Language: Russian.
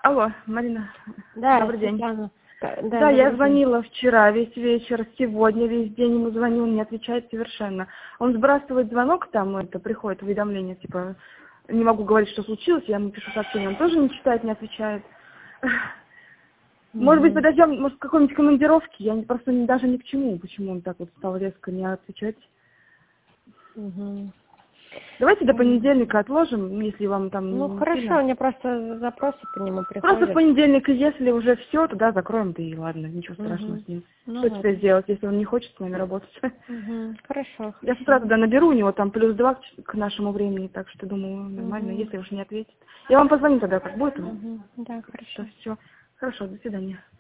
Алло, Марина. Да, Добрый день. Светлана. Да, я звонила вчера весь вечер, сегодня весь день ему звоню, он не отвечает совершенно. Он сбрасывает звонок, там это приходит уведомление, типа, не могу говорить, что случилось, я ему пишу сообщение, он тоже не читает, не отвечает. Может быть, подождем, может, какой-нибудь командировки, я просто даже ни к чему, почему он так вот стал резко не отвечать. Давайте до понедельника отложим, если вам там Ну, не хорошо, сильно. у меня просто запросы по нему Просто в приходят. понедельник, если уже все, тогда закроем, да и ладно, ничего страшного с ним. Ну, Что теперь сделать, если он не хочет с нами работать? Хорошо, Я с хорошо. утра тогда наберу, у него там +2 к нашему времени, так что думаю, нормально, если уж не ответит. Я вам позвоню тогда, как будет. Да, хорошо. Все. Хорошо, до свидания.